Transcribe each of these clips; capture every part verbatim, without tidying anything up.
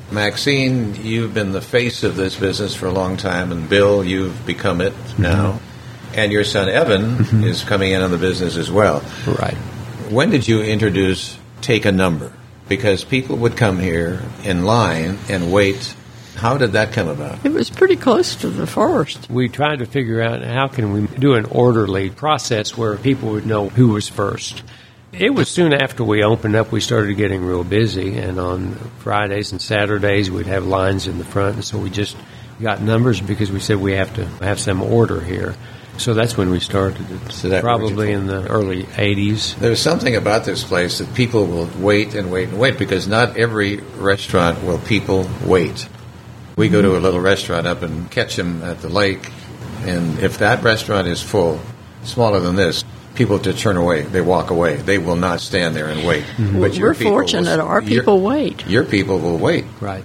Maxine, you've been the face of this business for a long time, and Bill, you've become it now. Mm-hmm. And your son, Evan, mm-hmm. is coming in on the business as well. Right. When did you introduce Take a Number? Because people would come here in line and wait. How did that come about? It was pretty close to the first. We tried to figure out how can we do an orderly process where people would know who was first. It was soon after we opened up we started getting real busy, and on Fridays and Saturdays we'd have lines in the front, and so we just got numbers because we said we have to have some order here. So that's when we started it, so that probably in the early eighties. There's something about this place that people will wait and wait and wait, because not every restaurant will people wait. We go to a little restaurant up in Ketchum at the lake, and if that restaurant is full, smaller than this, people just turn away. They walk away. They will not stand there and wait. Mm-hmm. But your We're fortunate. Will, our people your, wait. Your people will wait. Right.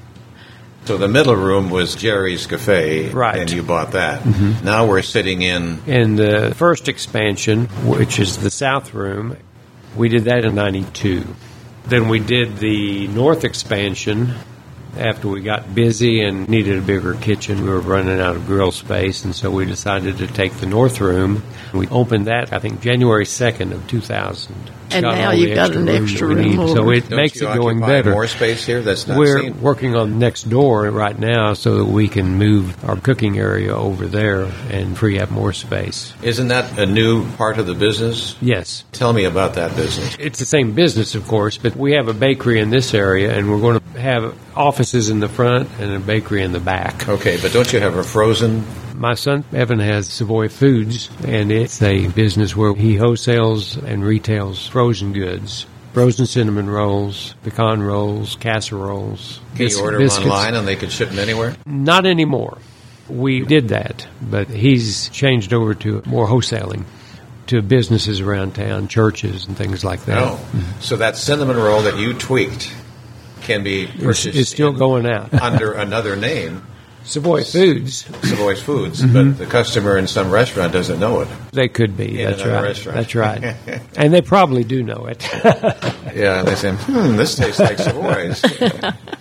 So the middle room was Jerry's Cafe, right. and you bought that. Mm-hmm. Now we're sitting in... In the first expansion, which is the South Room, we did that in ninety-two. Then we did the North expansion after we got busy and needed a bigger kitchen. We were running out of grill space, and so we decided to take the North Room. We opened that, I think, January second of two thousand. And got now you've got an extra room. room so it Don't makes you it going occupy better. More space here? That's not We're seen. working on next door right now so that we can move our cooking area over there and free up more space. Isn't that a new part of the business? Yes. Tell me about that business. It's the same business, of course, but we have a bakery in this area, and we're going to have offices in the front and a bakery in the back. Okay, but don't you have a frozen... My son, Evan, has Savoy Foods, and it's a business where he wholesales and retails frozen goods. Frozen cinnamon rolls, pecan rolls, casseroles. Can you order them online and they can ship them anywhere? Not anymore. We did that, but he's changed over to more wholesaling to businesses around town, churches and things like that. Oh, mm-hmm. So that cinnamon roll that you tweaked can be purchased It's, it's still going out. under another name. Savoy Foods. Savoy Foods, mm-hmm. But the customer in some restaurant doesn't know it. They could be. In That's another right. Restaurant. That's right. And they probably do know it. Yeah, and they say, hmm, this tastes like Savoy's.